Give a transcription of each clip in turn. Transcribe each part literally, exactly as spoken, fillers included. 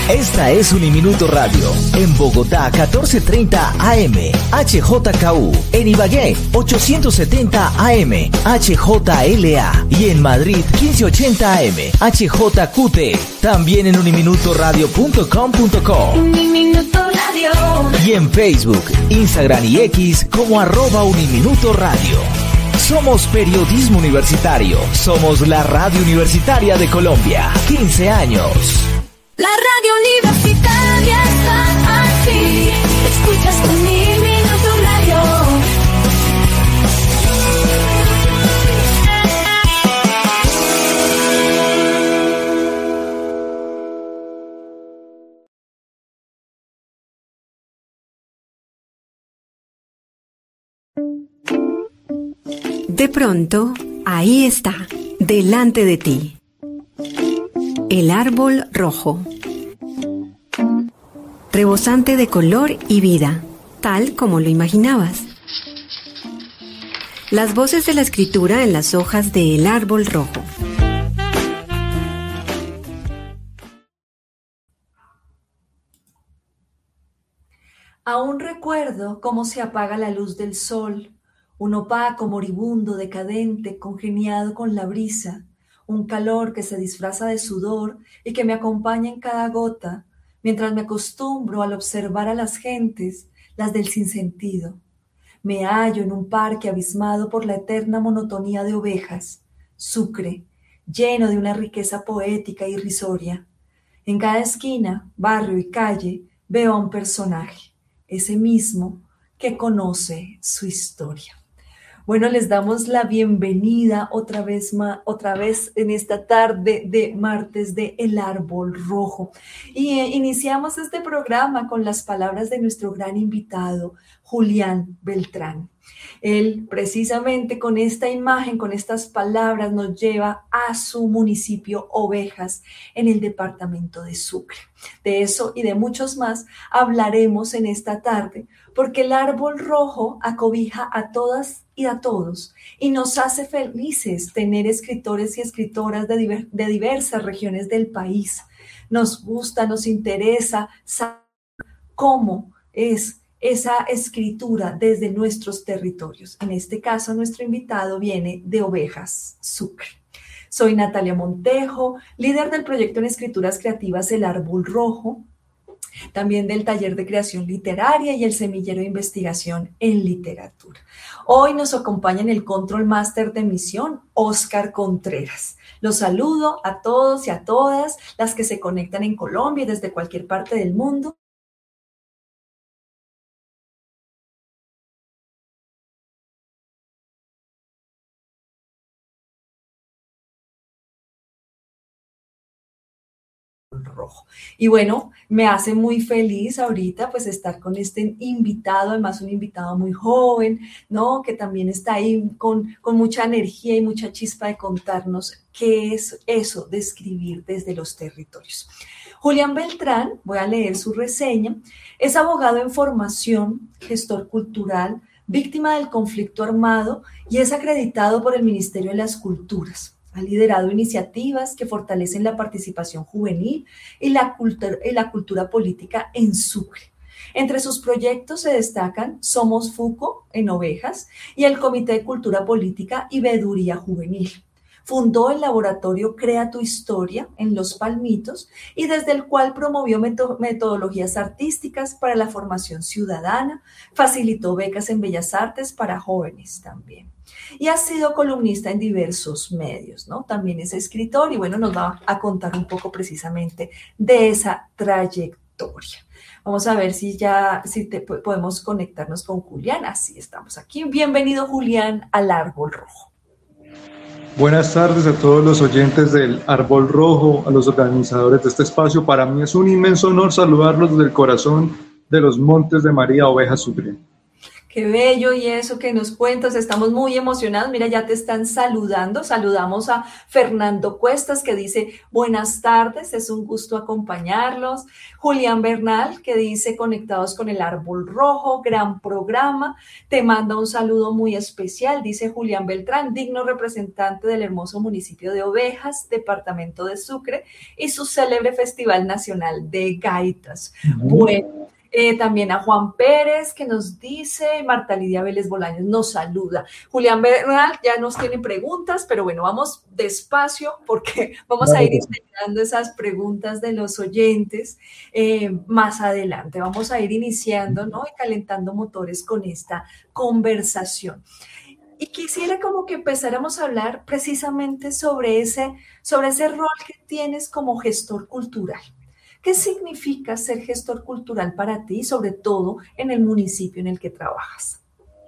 Esta es Uniminuto Radio, en Bogotá catorce treinta A M, H J K U, en Ibagué ochocientos setenta A M, H J L A y en Madrid quince ochenta A M, H J Q T. También en uniminuto radio punto com punto co. Uniminuto Radio. Y en Facebook, Instagram y X como arroba Uniminuto Radio. Somos periodismo universitario. Somos la radio universitaria de Colombia. quince años. La radio universitaria está aquí. Escuchas Uniminuto Radio. De pronto, ahí está, delante de ti. El árbol rojo. Rebosante de color y vida, tal como lo imaginabas. Las voces de la escritura en las hojas de El árbol rojo. Aún recuerdo cómo se apaga la luz del sol, un opaco moribundo, decadente, congeniado con la brisa, un calor que se disfraza de sudor y que me acompaña en cada gota, mientras me acostumbro al observar a las gentes, las del sinsentido. Me hallo en un parque abismado por la eterna monotonía de ovejas, Sucre, lleno de una riqueza poética y irrisoria. En cada esquina, barrio y calle veo a un personaje, ese mismo que conoce su historia. Bueno, les damos la bienvenida otra vez, ma, otra vez en esta tarde de martes de El Árbol Rojo. Y eh, iniciamos este programa con las palabras de nuestro gran invitado, Julián Beltrán. Él precisamente con esta imagen, con estas palabras, nos lleva a su municipio Ovejas en el departamento de Sucre. De eso y de muchos más hablaremos en esta tarde, porque el árbol rojo acobija a todas y a todos y nos hace felices tener escritores y escritoras de, diver- de diversas regiones del país. Nos gusta, nos interesa saber cómo es esa escritura desde nuestros territorios. En este caso, nuestro invitado viene de Ovejas, Sucre. Soy Natalia Montejo, líder del proyecto en escrituras creativas El Árbol Rojo, también del taller de creación literaria y el semillero de investigación en literatura. Hoy nos acompaña en el Control Master de Emisión, Óscar Contreras. Los saludo a todos y a todas las que se conectan en Colombia y desde cualquier parte del mundo. Rojo. Y bueno, me hace muy feliz ahorita pues estar con este invitado, además un invitado muy joven, ¿no? Que también está ahí con, con mucha energía y mucha chispa de contarnos qué es eso de escribir desde los territorios. Julián Beltrán, voy a leer su reseña, es abogado en formación, gestor cultural, víctima del conflicto armado y es acreditado por el Ministerio de las Culturas. Ha liderado iniciativas que fortalecen la participación juvenil y la, cultura, y la cultura política en Sucre. Entre sus proyectos se destacan Somos Fuco en Ovejas y el Comité de Cultura Política y Veeduría Juvenil. Fundó el laboratorio Crea tu Historia en Los Palmitos y desde el cual promovió metodologías artísticas para la formación ciudadana, facilitó becas en Bellas Artes para jóvenes también. Y ha sido columnista en diversos medios, ¿no? También es escritor y bueno, nos va a contar un poco precisamente de esa trayectoria. Vamos a ver si ya si te, podemos conectarnos con Julián. Así estamos aquí. Bienvenido, Julián, al Árbol Rojo. Buenas tardes a todos los oyentes del Árbol Rojo, a los organizadores de este espacio. Para mí es un inmenso honor saludarlos desde el corazón de los Montes de María, Ovejas, Sucre. Qué bello y eso que nos cuentas, estamos muy emocionados. Mira, ya te están saludando. Saludamos a Fernando Cuestas que dice buenas tardes, es un gusto acompañarlos. Julián Bernal que dice conectados con el árbol rojo, gran programa. Te manda un saludo muy especial, dice Julián Beltrán, digno representante del hermoso municipio de Ovejas, departamento de Sucre y su célebre Festival Nacional de Gaitas. Uh-huh. Bueno. Eh, también a Juan Pérez que nos dice, Marta Lidia Vélez Bolaños nos saluda. Julián Bernal ya nos tiene preguntas, pero bueno, vamos despacio porque vamos a ir integrando esas preguntas de los oyentes eh, más adelante. Vamos a ir iniciando, ¿no? Y calentando motores con esta conversación. Y quisiera como que empezáramos a hablar precisamente sobre ese, sobre ese rol que tienes como gestor cultural. ¿Qué significa ser gestor cultural para ti, sobre todo en el municipio en el que trabajas?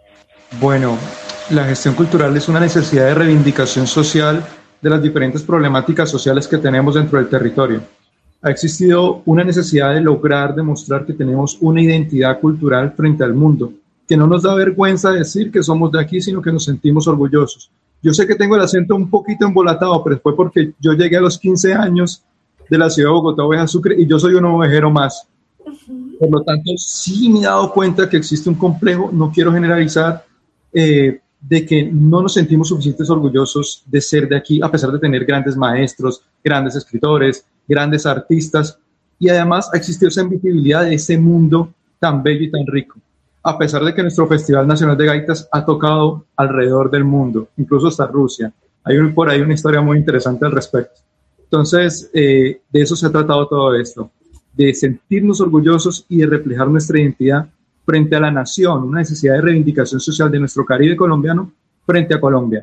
Bueno, la gestión cultural es una necesidad de reivindicación social de las diferentes problemáticas sociales que tenemos dentro del territorio. Ha existido una necesidad de lograr demostrar que tenemos una identidad cultural frente al mundo, que no nos da vergüenza decir que somos de aquí, sino que nos sentimos orgullosos. Yo sé que tengo el acento un poquito embolatado, pero fue porque yo llegué a los quince años de la ciudad de Bogotá, Ovejas, Sucre, y yo soy un ovejero más. Uh-huh. Por lo tanto, sí me he dado cuenta que existe un complejo, no quiero generalizar, eh, de que no nos sentimos suficientes orgullosos de ser de aquí, a pesar de tener grandes maestros, grandes escritores, grandes artistas, y además ha existido esa invisibilidad de ese mundo tan bello y tan rico, a pesar de que nuestro Festival Nacional de Gaitas ha tocado alrededor del mundo, incluso hasta Rusia. Hay un, por ahí una historia muy interesante al respecto. Entonces, eh, de eso se ha tratado todo esto, de sentirnos orgullosos y de reflejar nuestra identidad frente a la nación, una necesidad de reivindicación social de nuestro Caribe colombiano frente a Colombia.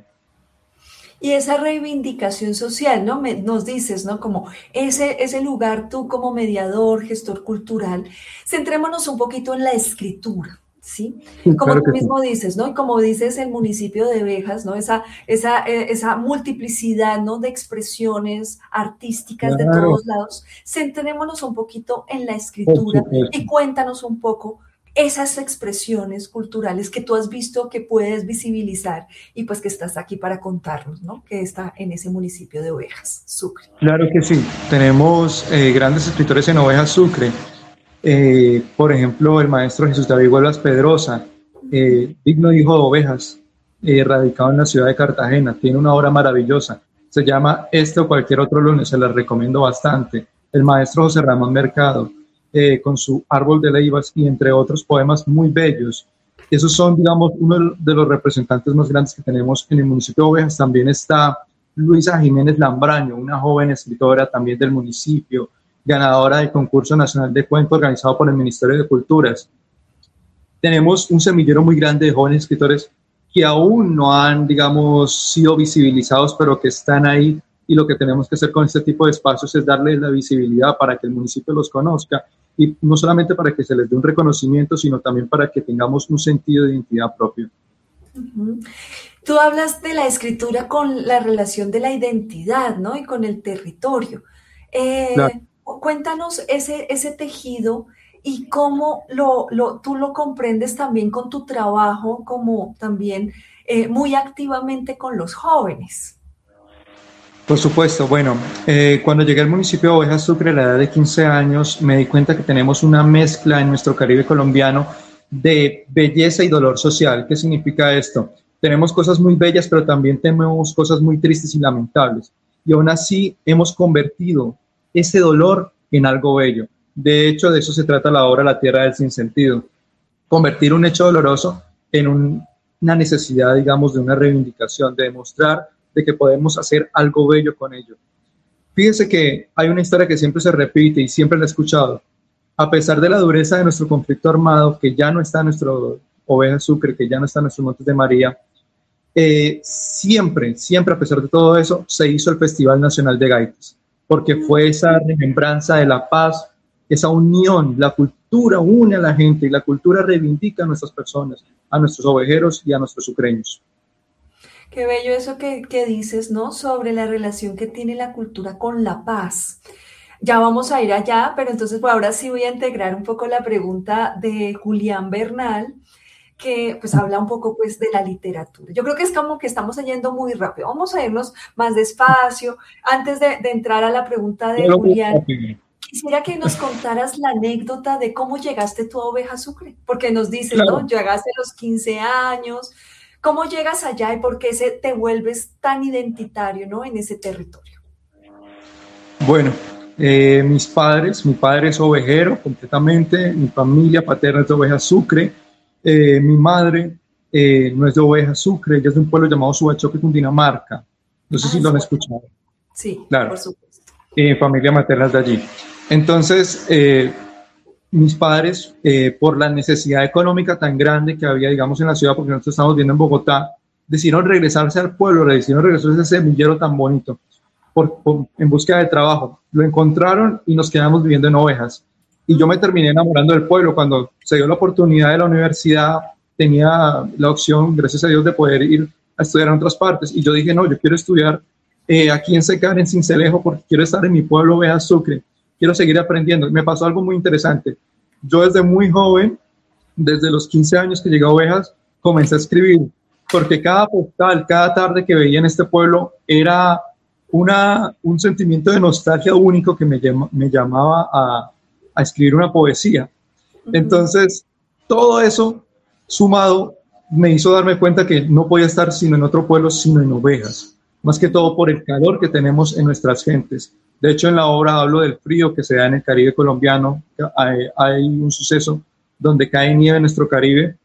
Y esa reivindicación social, ¿no? Me, nos dices, ¿no? Como ese, ese lugar, tú como mediador, gestor cultural, centrémonos un poquito en la escritura. ¿Sí? Como claro tú mismo sí. dices, ¿no? Y como dices el municipio de Ovejas, ¿no? Esa, esa, esa multiplicidad, ¿no? De expresiones artísticas claro. de todos lados. Centrémonos un poquito en la escritura y cuéntanos un poco esas expresiones culturales que tú has visto que puedes visibilizar y pues que estás aquí para contarnos, ¿no? Que está en ese municipio de Ovejas, Sucre. Claro que sí. Tenemos eh, grandes escritores en Ovejas, Sucre. Eh, por ejemplo, el maestro Jesús David Huelvas Pedrosa, eh, digno hijo de Ovejas, eh, radicado en la ciudad de Cartagena, tiene una obra maravillosa, se llama Este o Cualquier Otro Lunes, se la recomiendo bastante. El maestro José Ramón Mercado, eh, con su Árbol de Leivas y entre otros poemas muy bellos. Esos son, digamos, uno de los representantes más grandes que tenemos en el municipio de Ovejas. También está Luisa Jiménez Lambraño, una joven escritora también del municipio, ganadora del concurso nacional de cuento organizado por el Ministerio de Culturas. Tenemos un semillero muy grande de jóvenes escritores que aún no han, digamos, sido visibilizados, pero que están ahí, y lo que tenemos que hacer con este tipo de espacios es darles la visibilidad para que el municipio los conozca, y no solamente para que se les dé un reconocimiento, sino también para que tengamos un sentido de identidad propio. Uh-huh. Tú hablas de la escritura con la relación de la identidad, ¿no? Y con el territorio. Eh, claro. Cuéntanos ese, ese tejido y cómo lo, lo, tú lo comprendes también con tu trabajo, como también eh, muy activamente con los jóvenes. Por supuesto, bueno, eh, cuando llegué al municipio de Ovejas, Sucre, a la edad de quince años, me di cuenta que tenemos una mezcla en nuestro Caribe colombiano de belleza y dolor social. ¿Qué significa esto? Tenemos cosas muy bellas, pero también tenemos cosas muy tristes y lamentables. Y aún así hemos convertido ese dolor en algo bello. De hecho, de eso se trata la obra La Tierra del Sinsentido. Convertir un hecho doloroso en un, una necesidad, digamos, de una reivindicación, de demostrar de que podemos hacer algo bello con ello. Fíjese que hay una historia que siempre se repite y siempre la he escuchado. A pesar de la dureza de nuestro conflicto armado, que ya no está en nuestro Ovejas Sucre, que ya no está en nuestros Montes de María, eh, siempre, siempre a pesar de todo eso, se hizo el Festival Nacional de Gaitas, porque fue esa remembranza de la paz, esa unión. La cultura une a la gente y la cultura reivindica a nuestras personas, a nuestros ovejeros y a nuestros sucreños. Qué bello eso que, que dices, ¿no? Sobre la relación que tiene la cultura con la paz. Ya vamos a ir allá, pero entonces pues ahora sí voy a integrar un poco la pregunta de Julián Bernal, que pues habla un poco pues de la literatura. Yo creo que es como que estamos yendo muy rápido. Vamos a irnos más despacio. Antes de, de entrar a la pregunta de Julián, quisiera que nos contaras la anécdota de cómo llegaste tú a Oveja Sucre, porque nos dices, claro, ¿no? Llegaste a los quince años. ¿Cómo llegas allá y por qué se, te vuelves tan identitario, ¿no? En ese territorio? Bueno, eh, mis padres, mi padre es ovejero completamente, mi familia paterna es de Oveja Sucre, eh, mi madre eh, no es de Oveja Sucre, ella es de un pueblo llamado Subachoque, Cundinamarca. No sé ah, si lo han escuchado. Sí, claro. Por supuesto. Eh, familia materna es de allí. Entonces, eh, mis padres, eh, por la necesidad económica tan grande que había, digamos, en la ciudad, porque nosotros estamos viviendo en Bogotá, decidieron regresarse al pueblo, decidieron regresarse a ese semillero tan bonito, por, por, en búsqueda de trabajo. Lo encontraron y nos quedamos viviendo en Ovejas. Y yo me terminé enamorando del pueblo. Cuando se dio la oportunidad de la universidad, tenía la opción, gracias a Dios, de poder ir a estudiar en otras partes. Y yo dije, no, yo quiero estudiar eh, aquí en Secar, en Sincelejo, porque quiero estar en mi pueblo, Oveja Sucre. Quiero seguir aprendiendo. Me pasó algo muy interesante. Yo desde muy joven, desde los quince años que llegué a Ovejas, comencé a escribir, porque cada postal, cada tarde que veía en este pueblo era una, un sentimiento de nostalgia único que me, llama, me llamaba a, a escribir una poesía. Entonces, todo eso sumado me hizo darme cuenta que no podía estar sino en otro pueblo, sino en Ovejas, más que todo por el calor que tenemos en nuestras gentes. De hecho, en la obra hablo del frío que se da en el Caribe colombiano. Hay, hay un suceso donde cae nieve en nuestro Caribe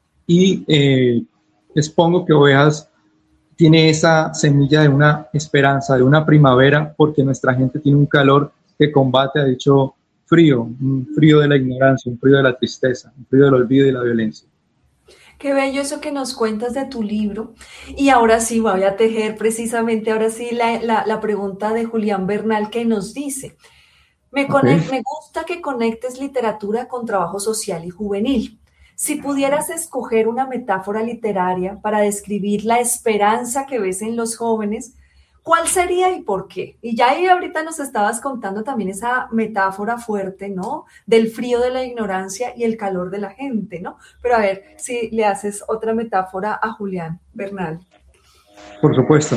y eh, expongo que Ovejas tiene esa semilla de una esperanza, de una primavera, porque nuestra gente tiene un calor que combate a dicho frío, un frío de la ignorancia, un frío de la tristeza, un frío del olvido y la violencia. Qué bello eso que nos cuentas de tu libro. Y ahora sí voy a tejer precisamente, ahora sí, la, la, la pregunta de Julián Bernal que nos dice, me, conect, okay. me gusta que conectes literatura con trabajo social y juvenil. Si pudieras escoger una metáfora literaria para describir la esperanza que ves en los jóvenes, ¿cuál sería y por qué? Y ya ahí ahorita nos estabas contando también esa metáfora fuerte, ¿no? Del frío de la ignorancia y el calor de la gente, ¿no? Pero a ver si le haces otra metáfora a Julián Bernal. Por supuesto.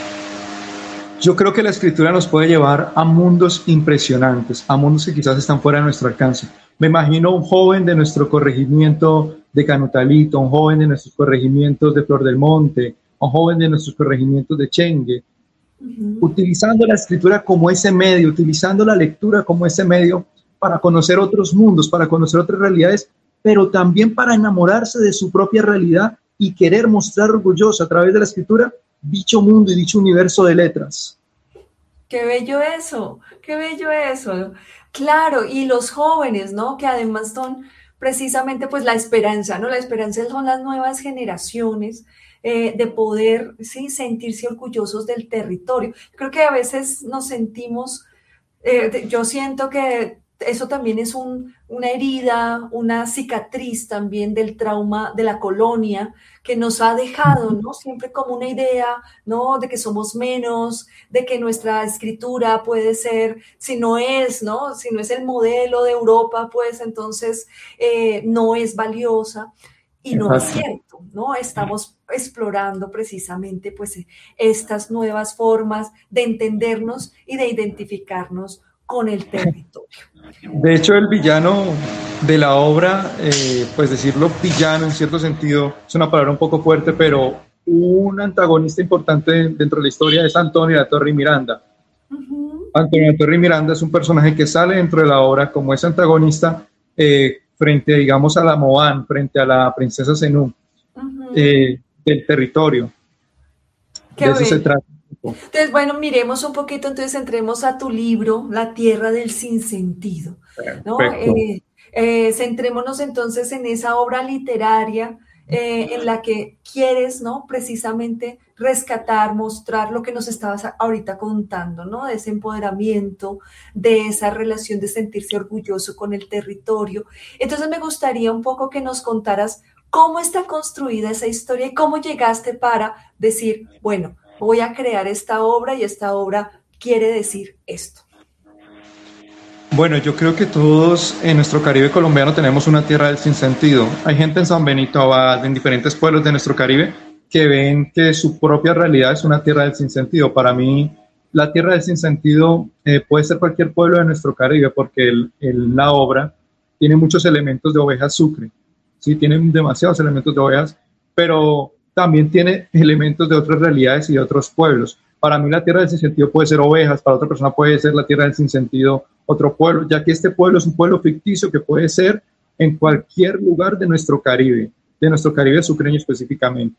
Yo creo que la escritura nos puede llevar a mundos impresionantes, a mundos que quizás están fuera de nuestro alcance. Me imagino un joven de nuestro corregimiento de Canutalito, un joven de nuestros corregimientos de Flor del Monte, un joven de nuestros corregimientos de Chengue, uh-huh. utilizando la escritura como ese medio, utilizando la lectura como ese medio para conocer otros mundos, para conocer otras realidades, pero también para enamorarse de su propia realidad y querer mostrar orgulloso a través de la escritura dicho mundo y dicho universo de letras. Qué bello eso, qué bello eso. Claro, y los jóvenes, ¿no? Que además son precisamente pues la esperanza, ¿no? La esperanza son las nuevas generaciones eh, de poder, sí, sentirse orgullosos del territorio. Creo que a veces nos sentimos, eh, yo siento que eso también es un, una herida, una cicatriz también del trauma de la colonia que nos ha dejado, ¿no? Siempre como una idea, ¿no? De que somos menos, de que nuestra escritura puede ser, si no es, ¿no? Si no es el modelo de Europa, pues entonces eh, no es valiosa. Y no es cierto, ¿no? Estamos explorando precisamente pues estas nuevas formas de entendernos y de identificarnos con el territorio. De hecho, el villano de la obra, eh, pues decirlo villano en cierto sentido, es una palabra un poco fuerte, pero un antagonista importante dentro de la historia es Antonio de la Torre y Miranda. Uh-huh. Antonio de la Torre y Miranda es un personaje que sale dentro de la obra como ese antagonista eh, frente, digamos, a la Moán, frente a la princesa Zenú, uh-huh. eh, del territorio. Qué de eso se trata. Entonces, bueno, miremos un poquito, entonces entremos a tu libro, La Tierra del Sinsentido, ¿no? Eh, eh, centrémonos entonces en esa obra literaria eh, en la que quieres, ¿no? Precisamente rescatar, mostrar lo que nos estabas ahorita contando, ¿no? De ese empoderamiento, de esa relación de sentirse orgulloso con el territorio. Entonces me gustaría un poco que nos contaras cómo está construida esa historia y cómo llegaste para decir, bueno, voy a crear esta obra y esta obra quiere decir esto. Bueno, yo creo que todos en nuestro Caribe colombiano tenemos una tierra del sinsentido. Hay gente en San Benito Abad, en diferentes pueblos de nuestro Caribe, que ven que su propia realidad es una tierra del sinsentido. Para mí, la tierra del sinsentido eh, puede ser cualquier pueblo de nuestro Caribe, porque el, el, la obra tiene muchos elementos de Ovejas Sucre, ¿sí? Tiene demasiados elementos de ovejas, pero también tiene elementos de otras realidades y de otros pueblos. Para mí la tierra del sinsentido puede ser ovejas, para otra persona puede ser la tierra del sinsentido otro pueblo, ya que este pueblo es un pueblo ficticio que puede ser en cualquier lugar de nuestro Caribe, de nuestro Caribe sucreño específicamente.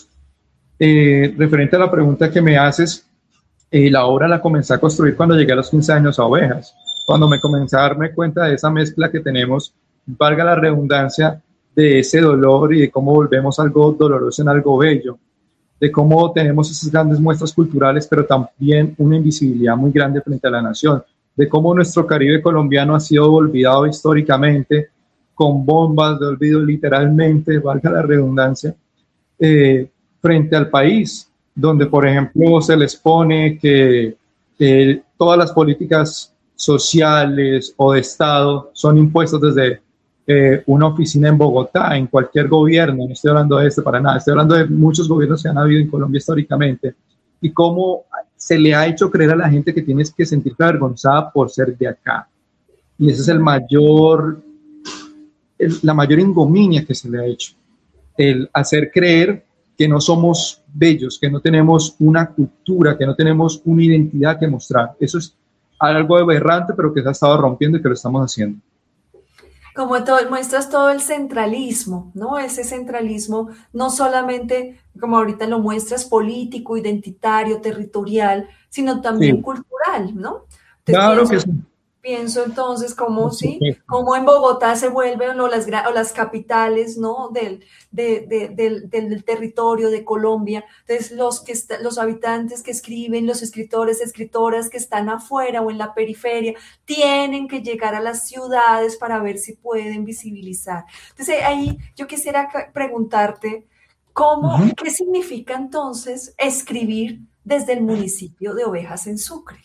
Eh, referente a la pregunta que me haces, eh, la obra la comencé a construir cuando llegué a los quince años a Ovejas, cuando me comencé a darme cuenta de esa mezcla que tenemos, valga la redundancia, de ese dolor y de cómo volvemos algo doloroso en algo bello, de cómo tenemos esas grandes muestras culturales, pero también una invisibilidad muy grande frente a la nación, de cómo nuestro Caribe colombiano ha sido olvidado históricamente, con bombas de olvido literalmente, valga la redundancia, eh, frente al país, donde por ejemplo se les pone que eh, todas las políticas sociales o de Estado son impuestos desde eh, una oficina en Bogotá, en cualquier gobierno, no estoy hablando de este para nada, estoy hablando de muchos gobiernos que han habido en Colombia históricamente, y cómo se le ha hecho creer a la gente que tienes que sentirte avergonzada por ser de acá. Y ese es el mayor, el, la mayor ignominia que se le ha hecho. El hacer creer que no somos bellos, que no tenemos una cultura, que no tenemos una identidad que mostrar. Eso es algo aberrante, pero que se ha estado rompiendo y que lo estamos haciendo. Como todo, muestras todo el centralismo, ¿no? Ese centralismo no solamente, como ahorita lo muestras, político, identitario, territorial, sino también sí. cultural, ¿no? Entonces, claro pienso, que sí. Pienso entonces cómo, sí, cómo en Bogotá se vuelven o las, o las capitales, ¿no? Del, de, de, del, del territorio de Colombia. Entonces, los, que está, los habitantes que escriben, los escritores, escritoras que están afuera o en la periferia, tienen que llegar a las ciudades para ver si pueden visibilizar. Entonces, ahí yo quisiera preguntarte, ¿cómo, uh-huh. ¿qué significa entonces escribir desde el municipio de Ovejas en Sucre?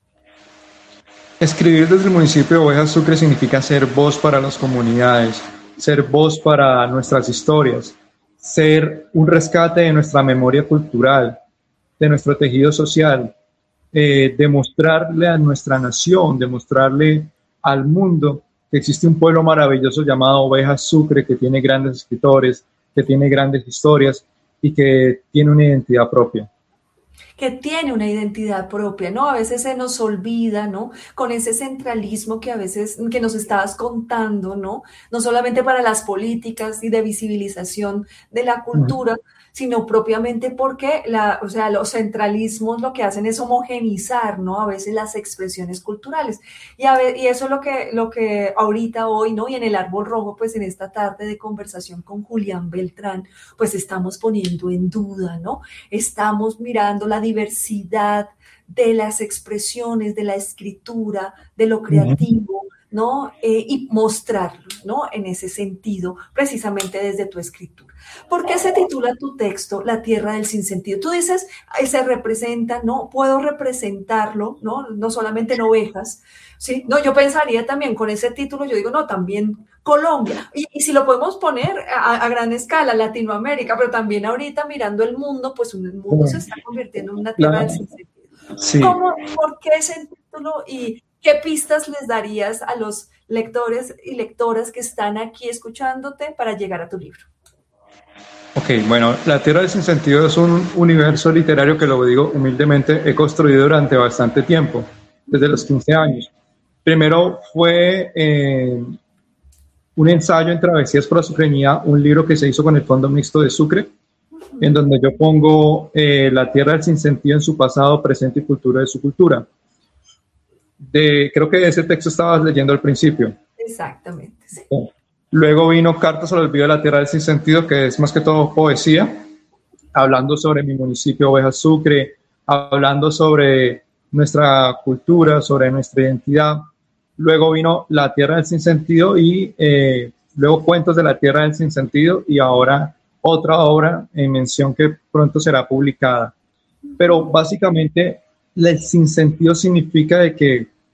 Escribir desde el municipio de Ovejas Sucre significa ser voz para las comunidades, ser voz para nuestras historias, ser un rescate de nuestra memoria cultural, de nuestro tejido social, eh, demostrarle a nuestra nación, demostrarle al mundo que existe un pueblo maravilloso llamado Ovejas Sucre, que tiene grandes escritores, que tiene grandes historias y que tiene una identidad propia. Que tiene una identidad propia, ¿no? A veces se nos olvida, ¿no? Con ese centralismo que a veces, que nos estabas contando, ¿no? No solamente para las políticas y de visibilización de la cultura, uh-huh. sino propiamente porque la, o sea, los centralismos lo que hacen es homogenizar, ¿no? A veces las expresiones culturales. Y, a ver, y eso es lo que, lo que ahorita, hoy, ¿no? Y en el Árbol Rojo, pues en esta tarde de conversación con Julián Beltrán, pues estamos poniendo en duda, ¿no? Estamos mirando la diversidad de las expresiones, de la escritura, de lo creativo, ¿no? Eh, y mostrarlo, ¿no? En ese sentido, precisamente desde tu escritura. ¿Por qué se titula tu texto La Tierra del Sinsentido? Tú dices, se representa, ¿no? Puedo representarlo, ¿no? No solamente en Ovejas, ¿sí? No, yo pensaría también con ese título, yo digo, no, también Colombia. Y, y si lo podemos poner a, a gran escala, Latinoamérica, pero también ahorita mirando el mundo, pues el mundo se está convirtiendo en una tierra del sinsentido. Sí. ¿Cómo, ¿Por qué ese título y qué pistas les darías a los lectores y lectoras que están aquí escuchándote para llegar a tu libro? Ok, bueno, La Tierra del Sinsentido es un universo literario que, lo digo humildemente, he construido durante bastante tiempo, desde los quince años. Primero fue eh, un ensayo en Travesías por la Sucreñía, un libro que se hizo con el Fondo Mixto de Sucre, uh-huh. en donde yo pongo eh, la tierra del sinsentido en su pasado, presente y cultura de su cultura. De, creo que ese texto estabas leyendo al principio. Exactamente, sí. Luego vino Cartas al olvido de la tierra del sinsentido, que es más que todo poesía, hablando sobre mi municipio Ovejas Sucre, hablando sobre nuestra cultura, sobre nuestra identidad. Luego vino La Tierra del Sinsentido y eh, luego Cuentos de la Tierra del Sinsentido y ahora otra obra en mención que pronto será publicada. Pero básicamente el sinsentido significa de que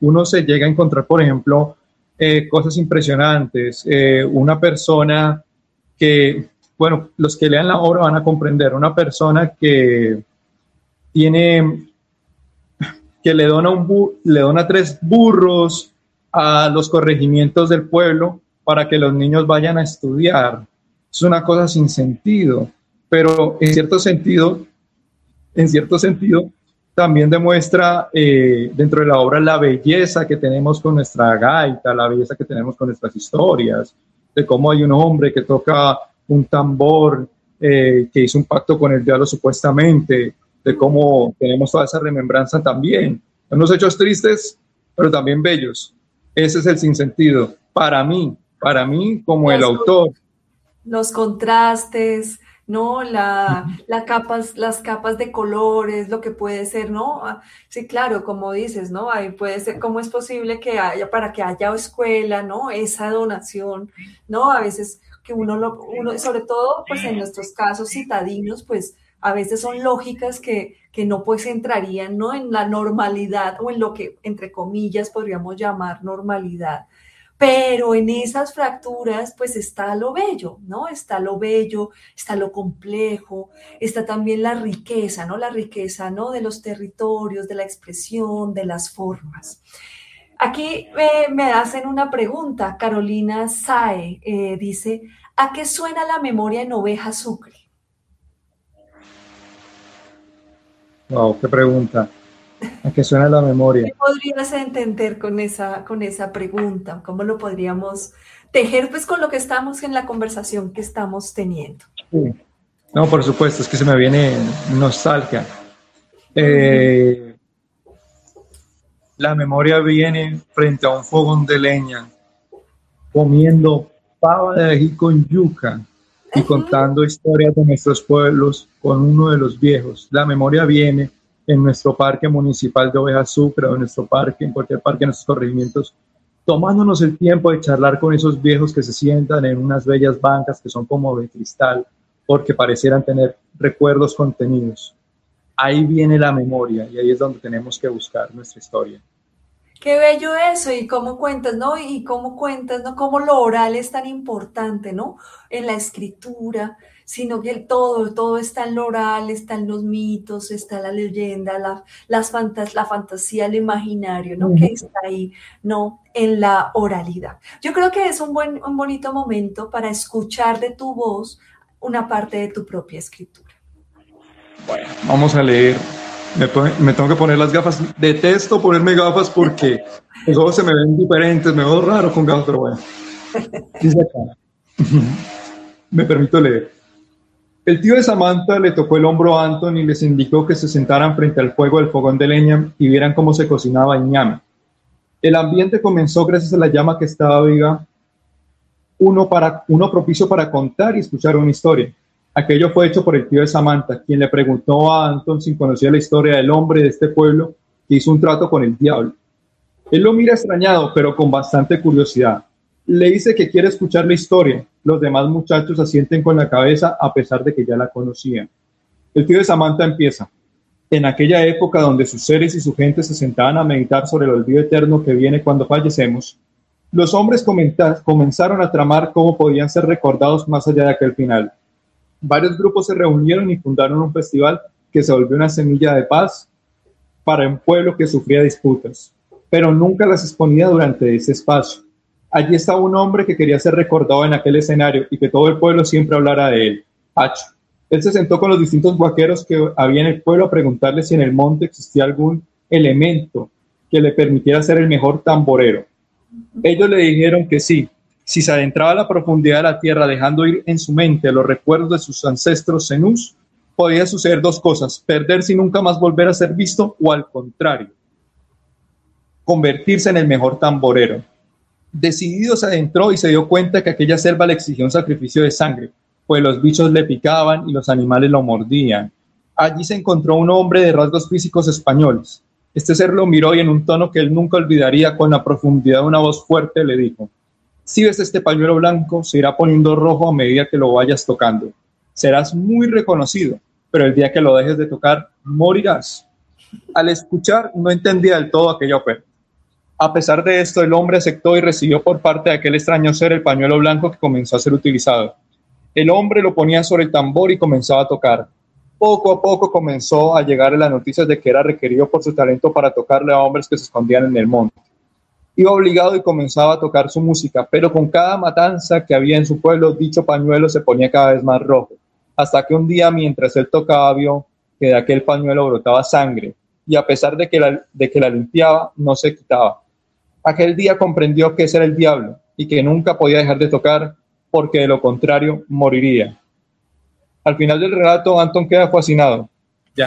uno se llega a encontrar, por ejemplo, eh, cosas impresionantes. Eh, una persona que, bueno, los que lean la obra van a comprender, una persona que tiene, que le dona, un bu- le dona tres burros a los corregimientos del pueblo para que los niños vayan a estudiar. Es una cosa sin sentido, pero en cierto sentido, en cierto sentido, también demuestra eh, dentro de la obra la belleza que tenemos con nuestra gaita, la belleza que tenemos con nuestras historias, de cómo hay un hombre que toca un tambor, eh, que hizo un pacto con el diablo supuestamente, de cómo tenemos toda esa remembranza también. Unos hechos tristes, pero también bellos. Ese es el sinsentido, para mí, para mí como el autor. Los contrastes, ¿no? La, la capas, las capas de colores, lo que puede ser, ¿no? Sí, claro, como dices, ¿no? Ahí puede ser, ¿cómo es posible que haya, para que haya escuela, ¿no? Esa donación, ¿no? A veces que uno, lo, uno sobre todo, pues en nuestros casos citadinos, pues a veces son lógicas que, que no pues entrarían, ¿no? En la normalidad o en lo que, entre comillas, podríamos llamar normalidad. Pero en esas fracturas, pues está lo bello, ¿no? Está lo bello, está lo complejo, está también la riqueza, ¿no? La riqueza, ¿no? De los territorios, de la expresión, de las formas. Aquí eh, me hacen una pregunta, Carolina Sae eh, dice, ¿a qué suena la memoria en Oveja Sucre? Wow, qué pregunta. ¿A qué suena la memoria? ¿Qué podrías entender con esa, con esa pregunta? ¿Cómo lo podríamos tejer pues con lo que estamos en la conversación que estamos teniendo? Sí. No, por supuesto, es que se me viene nostalgia. Eh, la memoria viene frente a un fogón de leña, comiendo pava de ají con yuca y contando historias de nuestros pueblos con uno de los viejos. La memoria viene en nuestro parque municipal de Oveja Sucre o en nuestro parque, en cualquier parque, en nuestros corregimientos, tomándonos el tiempo de charlar con esos viejos que se sientan en unas bellas bancas que son como de cristal, porque parecieran tener recuerdos contenidos. Ahí viene la memoria y ahí es donde tenemos que buscar nuestra historia. Qué bello eso, y cómo cuentas, ¿no? Y cómo cuentas, ¿no? Cómo lo oral es tan importante, ¿no? En la escritura, sino que el todo, todo está en lo oral, está en los mitos, está la leyenda, la, las fantas, la fantasía, el imaginario, ¿no? Uh-huh. Que está ahí, ¿no? En la oralidad. Yo creo que es un buen, un bonito momento para escuchar de tu voz una parte de tu propia escritura. Bueno, vamos a leer. Me, me tengo que poner las gafas. Detesto ponerme gafas porque los ojos se me ven diferentes, me veo raro con gafas, pero bueno. Dice acá. Me permito leer. El tío de Samantha le tocó el hombro a Anton y les indicó que se sentaran frente al fuego del fogón de leña y vieran cómo se cocinaba el ñame. El ambiente comenzó gracias a la llama que estaba viva, uno, para, uno propicio para contar y escuchar una historia. Aquello fue hecho por el tío de Samantha, quien le preguntó a Anton si conocía la historia del hombre de este pueblo que hizo un trato con el diablo. Él lo mira extrañado, pero con bastante curiosidad. Le dice que quiere escuchar la historia. Los demás muchachos asienten con la cabeza a pesar de que ya la conocían. El tío de Samantha empieza. En aquella época donde sus seres y su gente se sentaban a meditar sobre el olvido eterno que viene cuando fallecemos, los hombres comenta- comenzaron a tramar cómo podían ser recordados más allá de aquel final. Varios grupos se reunieron y fundaron un festival que se volvió una semilla de paz para un pueblo que sufría disputas, pero nunca las exponía durante ese espacio. Allí estaba un hombre que quería ser recordado en aquel escenario y que todo el pueblo siempre hablara de él, Pacho. Él se sentó con los distintos vaqueros que había en el pueblo a preguntarle si en el monte existía algún elemento que le permitiera ser el mejor tamborero. Ellos le dijeron que sí. Si se adentraba a la profundidad de la tierra dejando ir en su mente los recuerdos de sus ancestros zenús, podía suceder dos cosas: perderse y nunca más volver a ser visto, o al contrario, convertirse en el mejor tamborero. Decidido se adentró y se dio cuenta que aquella selva le exigía un sacrificio de sangre, pues los bichos le picaban y los animales lo mordían. Allí se encontró un hombre de rasgos físicos españoles. Este ser lo miró y en un tono que él nunca olvidaría, con la profundidad de una voz fuerte, le dijo: si ves este pañuelo blanco, se irá poniendo rojo a medida que lo vayas tocando. Serás muy reconocido, pero el día que lo dejes de tocar, morirás. Al escuchar, no entendía del todo aquella oferta. A pesar de esto, el hombre aceptó y recibió por parte de aquel extraño ser el pañuelo blanco que comenzó a ser utilizado. El hombre lo ponía sobre el tambor y comenzaba a tocar. Poco a poco comenzó a llegarle las noticias de que era requerido por su talento para tocarle a hombres que se escondían en el monte. Iba obligado y comenzaba a tocar su música, pero con cada matanza que había en su pueblo, dicho pañuelo se ponía cada vez más rojo, hasta que un día, mientras él tocaba, vio que de aquel pañuelo brotaba sangre, y a pesar de que la, de que la limpiaba, no se quitaba. Aquel día comprendió que ese era el diablo, y que nunca podía dejar de tocar, porque de lo contrario moriría. Al final del relato, Anton queda fascinado. Ya.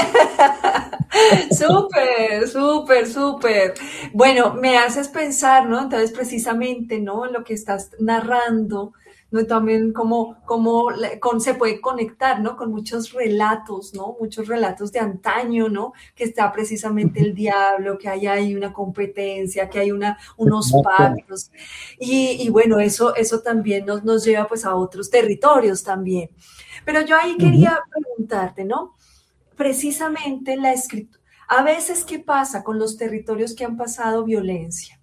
Súper, súper, súper. Bueno, me haces pensar, ¿no? Entonces, precisamente, ¿no? Lo que estás narrando, ¿no? También cómo, cómo con, se puede conectar, ¿no? Con muchos relatos, ¿no? Muchos relatos de antaño, ¿no? Que está precisamente el diablo, que hay ahí una competencia, que hay una, unos pactos. Y, y bueno, eso, eso también nos, nos lleva pues a otros territorios también. Pero yo ahí quería preguntarte, ¿no? Precisamente la escritura. A veces, ¿qué pasa con los territorios que han pasado violencia?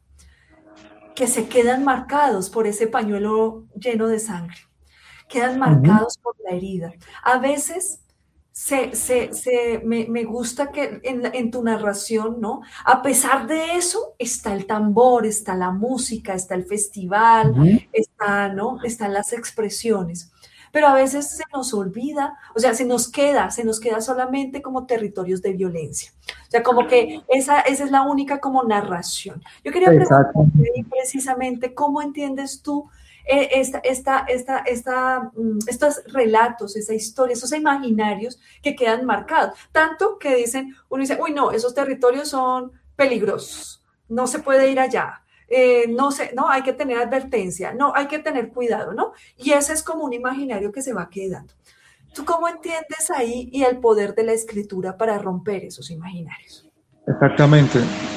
Que se quedan marcados por ese pañuelo lleno de sangre, quedan marcados uh-huh. por la herida. A veces se, se, se, me, me gusta que en, en tu narración, ¿no? A pesar de eso, está el tambor, está la música, está el festival, uh-huh. está, ¿no? Están las expresiones. Pero a veces se nos olvida, o sea, se nos queda, se nos queda solamente como territorios de violencia. O sea, como que esa, esa es la única como narración. Yo quería preguntarte precisamente, ¿cómo entiendes tú eh, esta, esta, esta, esta, um, estos relatos, esa historia, esos imaginarios que quedan marcados? Tanto que dicen, uno dice, uy, no, esos territorios son peligrosos, no se puede ir allá. Eh, no sé, no, hay que tener advertencia, no, hay que tener cuidado, ¿no? Y ese es como un imaginario que se va quedando. ¿Tú cómo entiendes ahí y el poder de la escritura para romper esos imaginarios? Exactamente.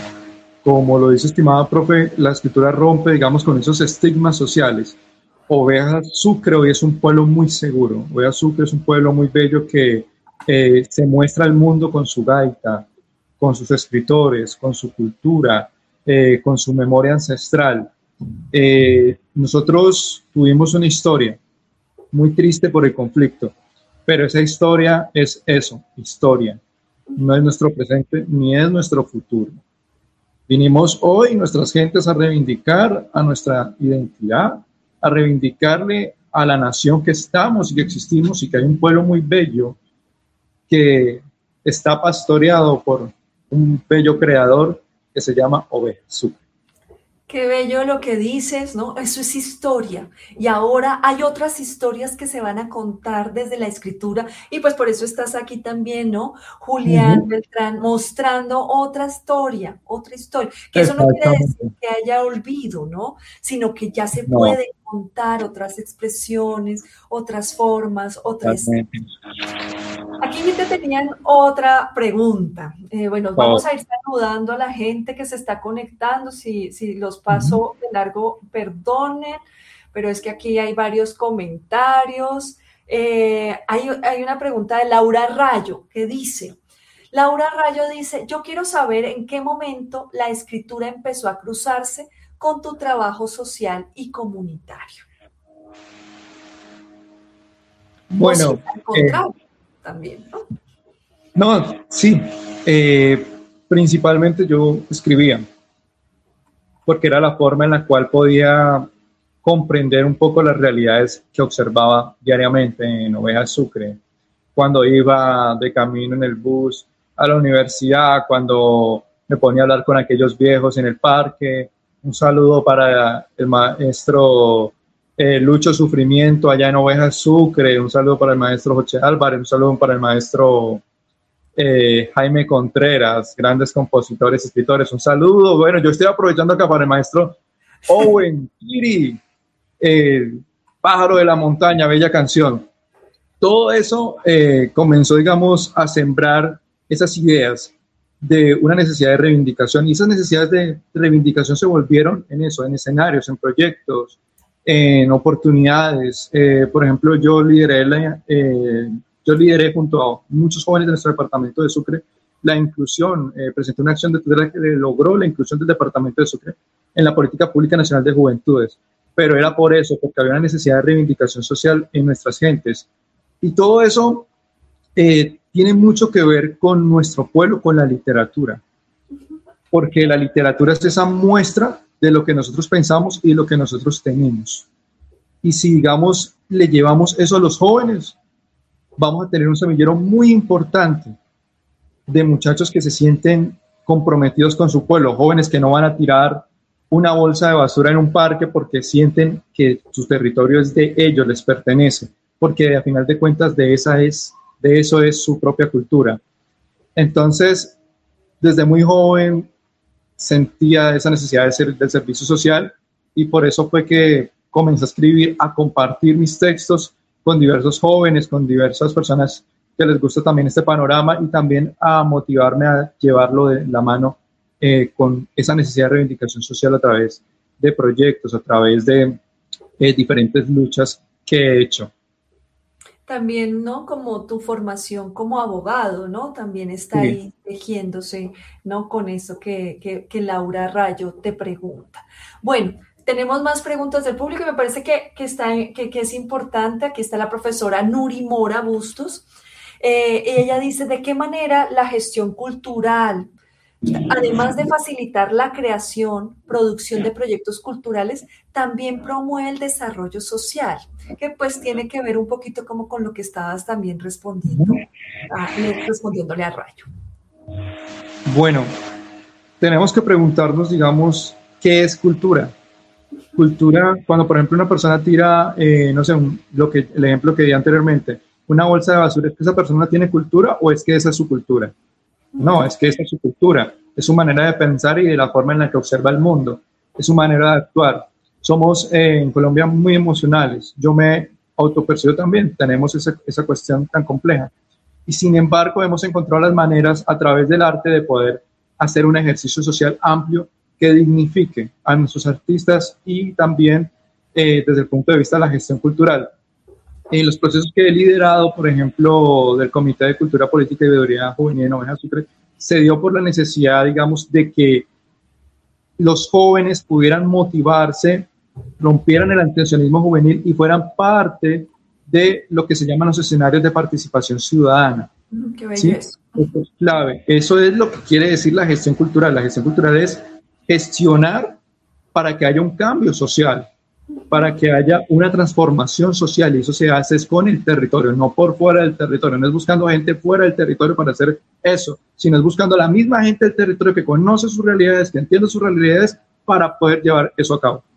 Como lo dice estimada profe, la escritura rompe, digamos, con esos estigmas sociales. Ovejas Sucre hoy es un pueblo muy seguro. Ovejas Sucre es un pueblo muy bello que eh, se muestra al mundo con su gaita, con sus escritores, con su cultura, Eh, con su memoria ancestral. Eh, nosotros tuvimos una historia muy triste por el conflicto, pero esa historia es eso, historia. No es nuestro presente ni es nuestro futuro. Vinimos hoy, nuestras gentes, a reivindicar a nuestra identidad, a reivindicarle a la nación que estamos y que existimos y que hay un pueblo muy bello que está pastoreado por un bello creador que se llama Ovejas Sucre. Qué bello lo que dices, ¿no? Eso es historia. Y ahora hay otras historias que se van a contar desde la escritura. Y pues por eso estás aquí también, ¿no? Julián uh-huh. Beltrán, mostrando otra historia, otra historia. Que eso no quiere decir que haya olvido, ¿no? Sino que ya se no. puede contar otras expresiones, otras formas, otras... Aquí te tenían otra pregunta. Eh, bueno, vamos a ir saludando a la gente que se está conectando. Si, si los paso de largo, perdonen, pero es que aquí hay varios comentarios. Eh, hay, hay una pregunta de Laura Rayo que dice, Laura Rayo dice, yo quiero saber en qué momento la escritura empezó a cruzarse con tu trabajo social y comunitario. Bueno, eh, también, ¿no? No, sí, eh, principalmente yo escribía, porque era la forma en la cual podía comprender un poco las realidades que observaba diariamente en Ovejas Sucre, cuando iba de camino en el bus a la universidad, cuando me ponía a hablar con aquellos viejos en el parque. Un saludo para el maestro eh, Lucho Sufrimiento allá en Ovejas Sucre, un saludo para el maestro José Álvarez, un saludo para el maestro eh, Jaime Contreras, grandes compositores, escritores, un saludo. Bueno, yo estoy aprovechando acá para el maestro Owen Kiri, el Pájaro de la Montaña, bella canción. Todo eso eh, comenzó, digamos, a sembrar esas ideas de una necesidad de reivindicación, y esas necesidades de reivindicación se volvieron en eso, en escenarios, en proyectos, en oportunidades. Eh, por ejemplo, yo lideré, la, eh, yo lideré junto a muchos jóvenes de nuestro departamento de Sucre la inclusión, eh, presenté una acción de tutela que logró la inclusión del departamento de Sucre en la Política Pública Nacional de Juventudes, pero era por eso, porque había una necesidad de reivindicación social en nuestras gentes. Y todo eso eh, tiene mucho que ver con nuestro pueblo, con la literatura, porque la literatura es esa muestra de lo que nosotros pensamos y lo que nosotros tenemos. Y si, digamos, le llevamos eso a los jóvenes, vamos a tener un semillero muy importante de muchachos que se sienten comprometidos con su pueblo, jóvenes que no van a tirar una bolsa de basura en un parque porque sienten que su territorio es de ellos, les pertenece, porque a final de cuentas de, esa es, de eso es su propia cultura. Entonces, desde muy joven sentía esa necesidad de ser, del servicio social, y por eso fue que comencé a escribir, a compartir mis textos con diversos jóvenes, con diversas personas que les gusta también este panorama, y también a motivarme a llevarlo de la mano eh, con esa necesidad de reivindicación social a través de proyectos, a través de eh, diferentes luchas que he hecho. También, ¿no? Como tu formación como abogado, ¿no? También está Sí. ahí tejiéndose, ¿no? Con eso que, que, que Laura Rayo te pregunta. Bueno, tenemos más preguntas del público y me parece que, que, está, que, que es importante. Aquí está la profesora Nuri Mora Bustos. Eh, ella dice, ¿de qué manera la gestión cultural, además de facilitar la creación, producción de proyectos culturales, también promueve el desarrollo social? Que pues tiene que ver un poquito como con lo que estabas también respondiendo, a, respondiéndole a Rayo. Bueno, tenemos que preguntarnos, digamos, ¿qué es cultura? Cultura, cuando por ejemplo una persona tira, eh, no sé, un, lo que, el ejemplo que di anteriormente, una bolsa de basura, ¿es que esa persona tiene cultura o es que esa es su cultura? No, es que esa es su cultura, es su manera de pensar y de la forma en la que observa el mundo, es su manera de actuar. Somos eh, en Colombia muy emocionales, yo me autopercibo también, tenemos esa, esa cuestión tan compleja. Y sin embargo hemos encontrado las maneras a través del arte de poder hacer un ejercicio social amplio que dignifique a nuestros artistas y también eh, desde el punto de vista de la gestión cultural. En los procesos que he liderado, por ejemplo, del Comité de Cultura Política y Veeduría Juvenil en Oveja Sucre, se dio por la necesidad, digamos, de que los jóvenes pudieran motivarse, rompieran el abstencionismo juvenil y fueran parte de lo que se llaman los escenarios de participación ciudadana. Qué bello. ¿Sí? Eso. Eso es clave. Eso es lo que quiere decir la gestión cultural. La gestión cultural es gestionar para que haya un cambio social, para que haya una transformación social, y eso se hace es con el territorio, no por fuera del territorio. No es buscando gente fuera del territorio para hacer eso, sino es buscando a la misma gente del territorio que conoce sus realidades, que entiende sus realidades, para poder llevar eso a cabo.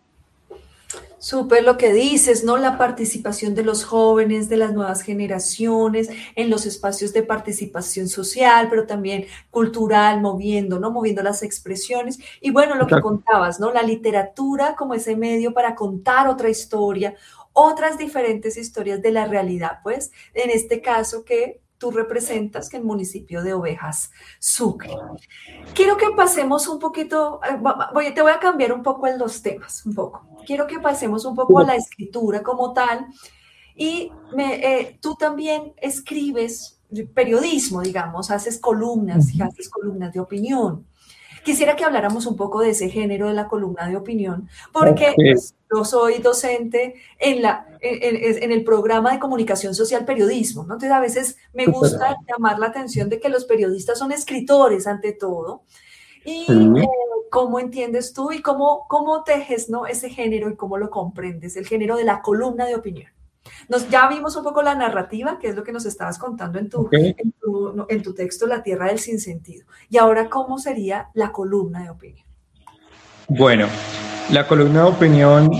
Súper lo que dices, ¿no? La participación de los jóvenes, de las nuevas generaciones, en los espacios de participación social, pero también cultural, moviendo, ¿no? Moviendo las expresiones. Y bueno, lo que contabas, ¿no? La literatura como ese medio para contar otra historia, otras diferentes historias de la realidad, pues, en este caso que tú representas, que el municipio de Ovejas Sucre. Quiero que pasemos un poquito, voy, te voy a cambiar un poco en los temas, un poco. Quiero que pasemos un poco a la escritura como tal, y me, eh, tú también escribes periodismo, digamos, haces columnas, y haces columnas de opinión. Quisiera que habláramos un poco de ese género de la columna de opinión, porque okay. pues, yo soy docente en, la, en, en el programa de comunicación social periodismo, ¿no? Entonces a veces me gusta llamar la atención de que los periodistas son escritores ante todo. Y uh-huh. eh, ¿cómo entiendes tú y cómo, cómo tejes, ¿no? ese género y cómo lo comprendes, el género de la columna de opinión? Nos, ya vimos un poco la narrativa, que es lo que nos estabas contando en tu, okay. en, tu, en tu texto La Tierra del Sinsentido. Y ahora, ¿cómo sería la columna de opinión? Bueno, la columna de opinión,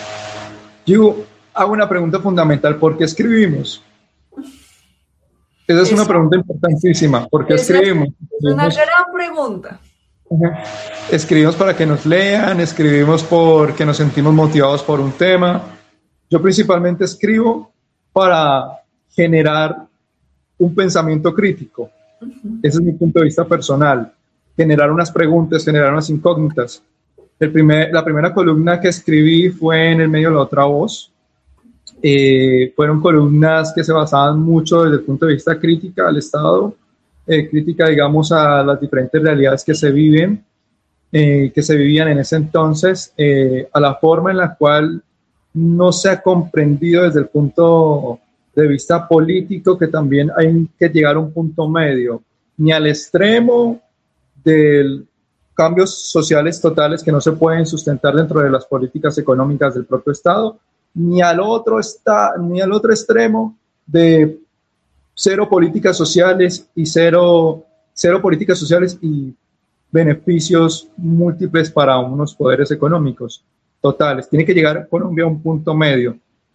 yo hago una pregunta fundamental: ¿por qué escribimos? Esa es Eso, una pregunta importantísima. ¿Por qué escribimos? Es una gran pregunta. Escribimos para que nos lean, escribimos porque nos sentimos motivados por un tema. Yo principalmente escribo para generar un pensamiento crítico. Uh-huh. Ese es mi punto de vista personal. Generar unas preguntas, generar unas incógnitas. El primer, la primera columna que escribí fue en el medio de La Otra Voz. Eh, fueron columnas que se basaban mucho desde el punto de vista crítica al Estado, eh, crítica, digamos, a las diferentes realidades que se viven, eh, que se vivían en ese entonces, eh, a la forma en la cual no se ha comprendido desde el punto de vista político, que también hay que llegar a un punto medio, ni al extremo de cambios sociales totales que no se pueden sustentar dentro de las políticas económicas del propio Estado, ni al otro, está, ni al otro extremo de cero políticas sociales y cero, cero políticas sociales y beneficios múltiples para unos poderes económicos totales. Tiene que llegar Colombia a un punto medio.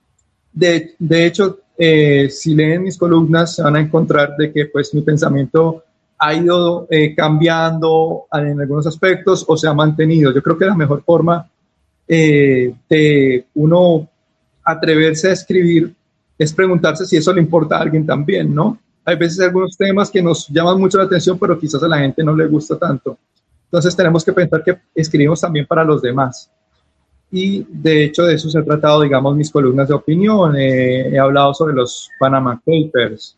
De, de hecho, eh, si leen mis columnas, se van a encontrar de que pues, mi pensamiento ha ido eh, cambiando en algunos aspectos o se ha mantenido. Yo creo que la mejor forma eh, de uno atreverse a escribir es preguntarse si eso le importa a alguien también, ¿no? Hay veces algunos temas que nos llaman mucho la atención, pero quizás a la gente no le gusta tanto. Entonces tenemos que pensar que escribimos también para los demás. Y de hecho de eso se ha tratado, digamos, mis columnas de opinión. Eh, he hablado sobre los Panama Papers,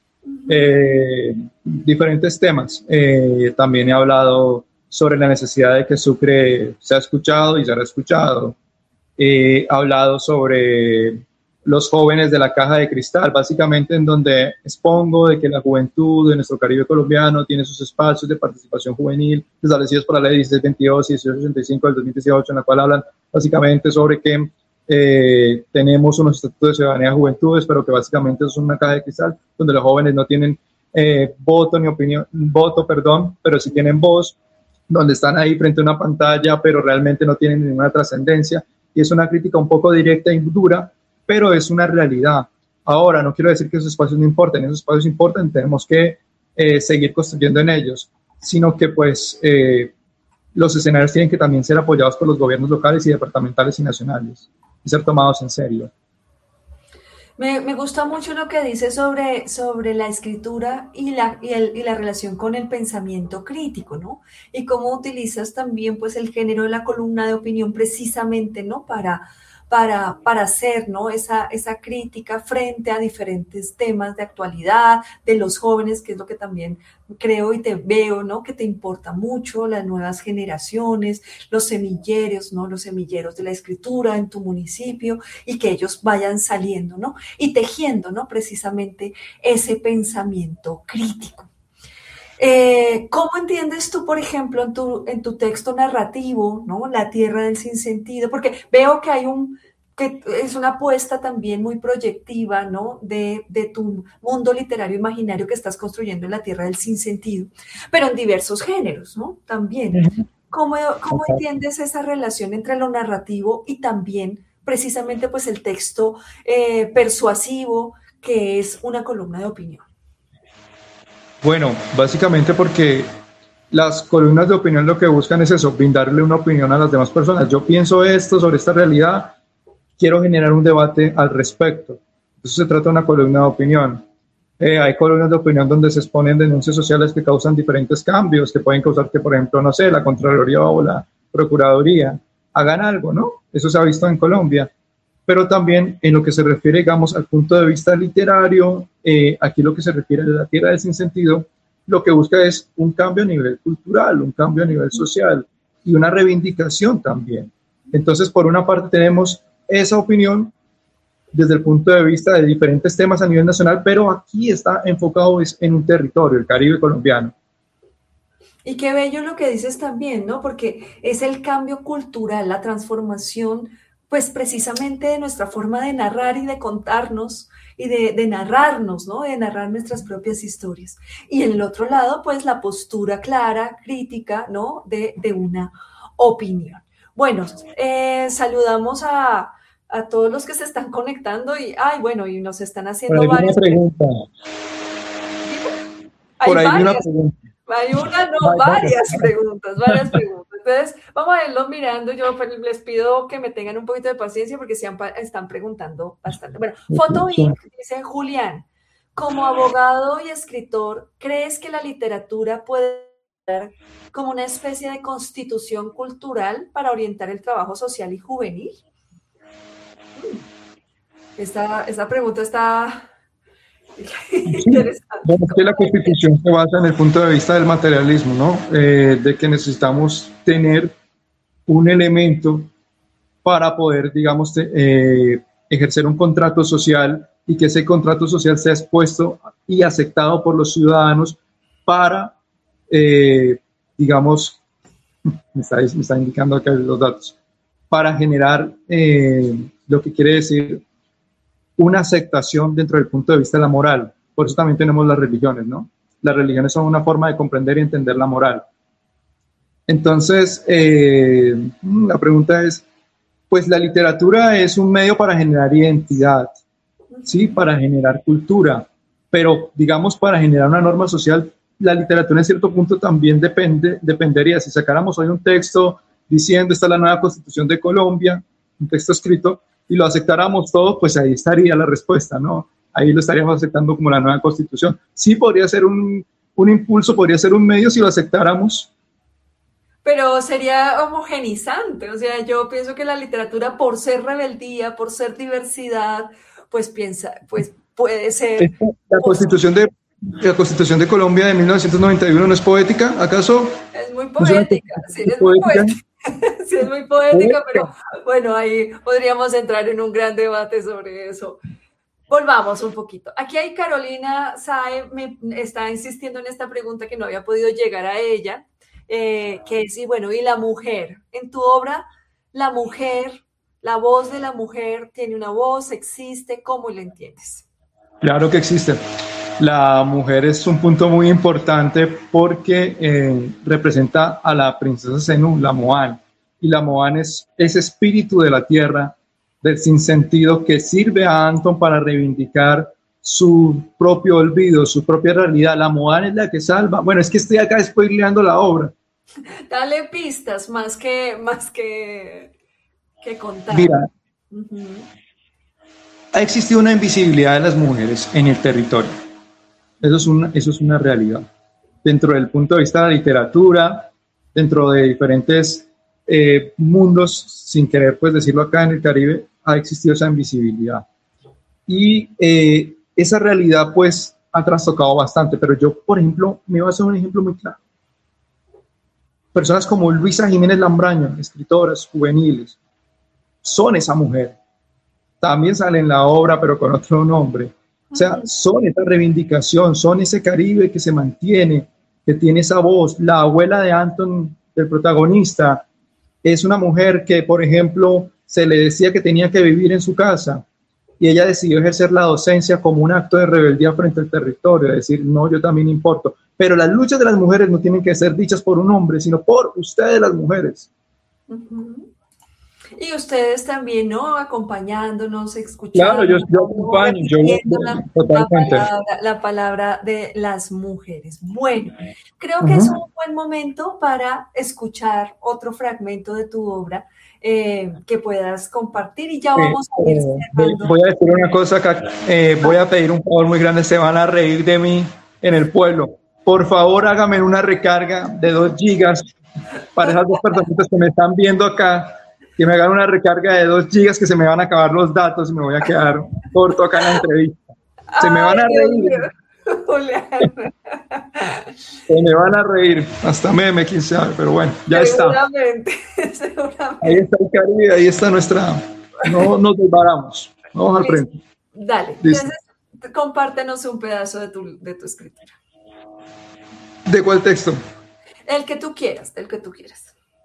eh, diferentes temas. Eh, también he hablado sobre la necesidad de que Sucre sea escuchado y será escuchado. Eh, he hablado sobre los jóvenes de la caja de cristal, básicamente en donde expongo de que la juventud de nuestro Caribe colombiano tiene sus espacios de participación juvenil establecidos por la ley dieciséis veintidós y dieciocho ochenta y cinco del dos mil dieciocho, en la cual hablan básicamente sobre que eh, tenemos unos estatutos de ciudadanía de juventudes, pero que básicamente es una caja de cristal donde los jóvenes no tienen eh, voto ni opinión, voto, perdón, pero sí tienen voz, donde están ahí frente a una pantalla, pero realmente no tienen ninguna trascendencia. Y es una crítica un poco directa y dura, pero es una realidad. Ahora, no quiero decir que esos espacios no importen, esos espacios importan, tenemos que eh, seguir construyendo en ellos, sino que pues eh, los escenarios tienen que también ser apoyados por los gobiernos locales y departamentales y nacionales y ser tomados en serio. Me, me gusta mucho lo que dice sobre, sobre la escritura y la, y, el, y la relación con el pensamiento crítico, ¿no? Y cómo utilizas también pues, el género de la columna de opinión precisamente, ¿no? Para... Para, para hacer, ¿no? esa, esa crítica frente a diferentes temas de actualidad, de los jóvenes, que es lo que también creo y te veo, ¿no? Que te importa mucho, las nuevas generaciones, los semilleros, ¿no? Los semilleros de la escritura en tu municipio y que ellos vayan saliendo, ¿no? Y tejiendo, ¿no? Precisamente ese pensamiento crítico. Eh, ¿Cómo entiendes tú, por ejemplo, en tu, en tu texto narrativo, ¿no? La tierra del sinsentido? Porque veo que hay un, que es una apuesta también muy proyectiva, ¿no? De, de tu mundo literario imaginario que estás construyendo en la tierra del sinsentido, pero en diversos géneros, ¿no? También. ¿Cómo, cómo entiendes esa relación entre lo narrativo y también precisamente pues el texto eh, persuasivo que es una columna de opinión? Bueno, básicamente porque las columnas de opinión lo que buscan es eso, brindarle una opinión a las demás personas. Yo pienso esto sobre esta realidad, quiero generar un debate al respecto. Eso se trata de una columna de opinión. Eh, hay columnas de opinión donde se exponen denuncias sociales que causan diferentes cambios, que pueden causar que, por ejemplo, no sé, la Contraloría o la Procuraduría hagan algo, ¿no? Eso se ha visto en Colombia. Pero también en lo que se refiere, digamos, al punto de vista literario, eh, aquí lo que se refiere a la tierra del sinsentido, lo que busca es un cambio a nivel cultural, un cambio a nivel social y una reivindicación también. Entonces, por una parte tenemos esa opinión desde el punto de vista de diferentes temas a nivel nacional, pero aquí está enfocado es en un territorio, el Caribe colombiano. Y qué bello lo que dices también, ¿no? Porque es el cambio cultural, la transformación pues precisamente de nuestra forma de narrar y de contarnos y de, de narrarnos, ¿no? De narrar nuestras propias historias. Y en el otro lado, pues la postura clara, crítica, ¿no? De, de una opinión. Bueno, eh, saludamos a, a todos los que se están conectando y, ay, bueno, y nos están haciendo Por ahí varias preguntas. Hay Por ahí varias. una pregunta. Hay una, no, varias preguntas, varias preguntas. Entonces, vamos a irlos mirando. Yo les pido que me tengan un poquito de paciencia porque se han, están preguntando bastante. Bueno, Foto Inc dice Julián, como abogado y escritor, ¿crees que la literatura puede ser como una especie de constitución cultural para orientar el trabajo social y juvenil? Esta, esta pregunta está... Interesante. Bueno, es que la Constitución se basa en el punto de vista del materialismo, ¿no? Eh, de que necesitamos tener un elemento para poder, digamos, te, eh, ejercer un contrato social y que ese contrato social sea expuesto y aceptado por los ciudadanos para, eh, digamos, me está, me está indicando acá los datos, para generar eh, lo que quiere decir una aceptación dentro del punto de vista de la moral. Por eso también tenemos las religiones, ¿no? Las religiones son una forma de comprender y entender la moral. Entonces, eh, la pregunta es, pues la literatura es un medio para generar identidad, ¿sí? Para generar cultura, pero digamos para generar una norma social, la literatura en cierto punto también depende, dependería. Si sacáramos hoy un texto diciendo esta es la nueva Constitución de Colombia, un texto escrito, y lo aceptáramos todo, pues ahí estaría la respuesta, ¿no? Ahí lo estaríamos aceptando como la nueva Constitución. Sí, podría ser un, un impulso, podría ser un medio si lo aceptáramos. Pero sería homogenizante, o sea, yo pienso que la literatura, por ser rebeldía, por ser diversidad, pues piensa, pues puede ser... La Constitución de, la Constitución de Colombia de mil novecientos noventa y uno no es poética, ¿acaso? Es muy poética, ¿no es sí, es muy poética. Sí, es muy poética, pero bueno, ahí podríamos entrar en un gran debate sobre eso. Volvamos un poquito. Aquí hay Carolina Sae, me está insistiendo en esta pregunta que no había podido llegar a ella, eh, que es, y bueno, ¿y la mujer? En tu obra, la mujer, la voz de la mujer, ¿tiene una voz? ¿Existe? ¿Cómo la entiendes? Claro que existe. La mujer es un punto muy importante porque eh, representa a la princesa Zenú, la Moan. Y la Moan es ese espíritu de la tierra, del sinsentido, que sirve a Anton para reivindicar su propio olvido, su propia realidad. La Moan es la que salva. Bueno, es que estoy acá spoileando la obra. Dale pistas más que, más que, que contar. Mira, uh-huh. Ha existido una invisibilidad de las mujeres en el territorio. Eso es una, eso es una realidad. Dentro del punto de vista de la literatura, dentro de diferentes eh, mundos, sin querer pues decirlo acá en el Caribe, ha existido esa invisibilidad. Y eh, esa realidad pues ha trastocado bastante, pero yo, por ejemplo, me voy a hacer un ejemplo muy claro. Personas como Luisa Jiménez Lambraño, escritoras juveniles, son esa mujer. También sale en la obra, pero con otro nombre. O sea, son esa reivindicación, son ese Caribe que se mantiene, que tiene esa voz. La abuela de Anton, el protagonista, es una mujer que, por ejemplo, se le decía que tenía que vivir en su casa y ella decidió ejercer la docencia como un acto de rebeldía frente al territorio, es decir, no, yo también importo. Pero las luchas de las mujeres no tienen que ser dichas por un hombre, sino por ustedes, las mujeres. Uh-huh. Y ustedes también, ¿no? Acompañándonos, escuchando. Claro, yo, yo acompaño, yo la, totalmente. La palabra, la palabra de las mujeres. Bueno, creo que uh-huh. es un buen momento para escuchar otro fragmento de tu obra eh, que puedas compartir y ya vamos a ir cerrando. Eh, voy a decir una cosa acá, eh, voy a pedir un favor muy grande, se van a reír de mí en el pueblo. Por favor, hágame una recarga de dos gigas para esas dos personitas que me están viendo acá. Que me hagan una recarga de dos gigas, que se me van a acabar los datos y me voy a quedar corto acá en la entrevista. Se me van a reír. Se me van a reír. Hasta meme, quién sabe, pero bueno, ya seguramente, está. Seguramente. Ahí está el Caribe, ahí está nuestra... No nos desbaramos. Vamos al frente. Dale, Listo. Entonces compártenos un pedazo de tu, de tu escritura. ¿De cuál texto? El que tú quieras, el que tú quieras.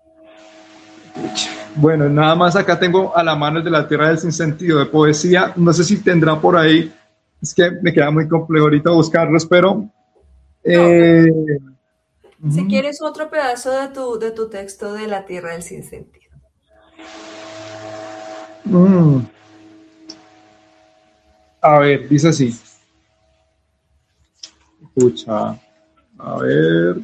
Bueno, nada más acá tengo a la mano el de la tierra del sinsentido, de poesía. No sé si tendrá por ahí, es que me queda muy complejo ahorita buscarlos, pero... No, eh, si mm. quieres otro pedazo de tu, de tu texto de la tierra del sinsentido. Mm. A ver, dice así. Escucha, a ver...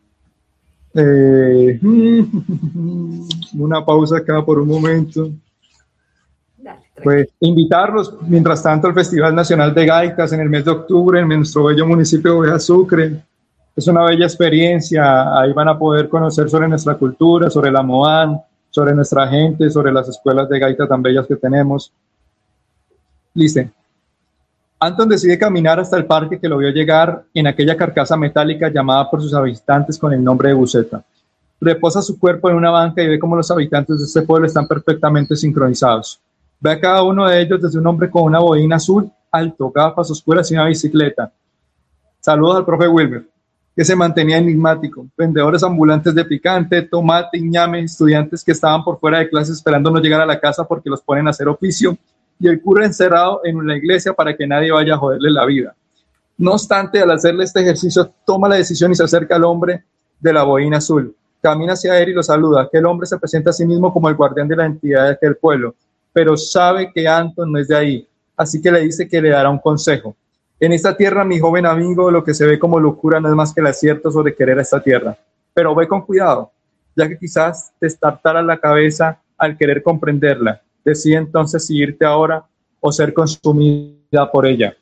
Eh, una pausa acá por un momento. Dale, pues invitarlos mientras tanto al Festival Nacional de Gaitas en el mes de octubre en nuestro bello municipio de Oveja Sucre. Es una bella experiencia, ahí van a poder conocer sobre nuestra cultura, sobre la Moan, sobre nuestra gente, sobre las escuelas de gaita tan bellas que tenemos. Listo. Anton decide caminar hasta el parque que lo vio llegar en aquella carcasa metálica llamada por sus habitantes con el nombre de Buseta. Reposa su cuerpo en una banca y ve cómo los habitantes de este pueblo están perfectamente sincronizados. Ve a cada uno de ellos desde un hombre con una boina azul, alto, gafas oscuras y una bicicleta. Saludos al profe Wilber, que se mantenía enigmático. Vendedores ambulantes de picante, tomate y ñame, estudiantes que estaban por fuera de clase esperando no llegar a la casa porque los ponen a hacer oficio, y el cura encerrado en la iglesia para que nadie vaya a joderle la vida. No obstante, al hacerle este ejercicio, toma la decisión y se acerca al hombre de la boina azul. Camina hacia él y lo saluda. Aquel hombre se presenta a sí mismo como el guardián de la entidad de aquel pueblo, pero sabe que Anton no es de ahí, así que le dice que le dará un consejo. En esta tierra, mi joven amigo, lo que se ve como locura no es más que el acierto sobre querer a esta tierra. Pero ve con cuidado, ya que quizás te estartara la cabeza al querer comprenderla. Decide entonces si irte ahora o ser consumida por ella.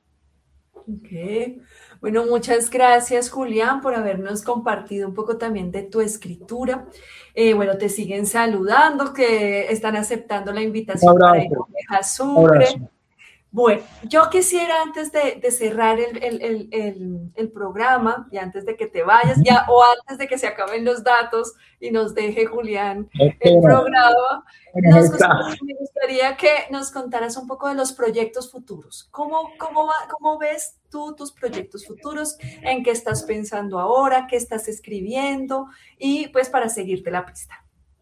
Ok. Bueno, muchas gracias, Julián, por habernos compartido un poco también de tu escritura. Eh, bueno, te siguen saludando, que están aceptando la invitación para ir a Oveja Sucre. Bueno, yo quisiera antes de, de cerrar el, el, el, el, el programa y antes de que te vayas ya, o antes de que se acaben los datos y nos deje Julián el programa, nos gustaría, me gustaría que nos contaras un poco de los proyectos futuros. ¿Cómo, cómo, va, cómo ves tú tus proyectos futuros? ¿En qué estás pensando ahora? ¿Qué estás escribiendo? Y pues para seguirte la pista.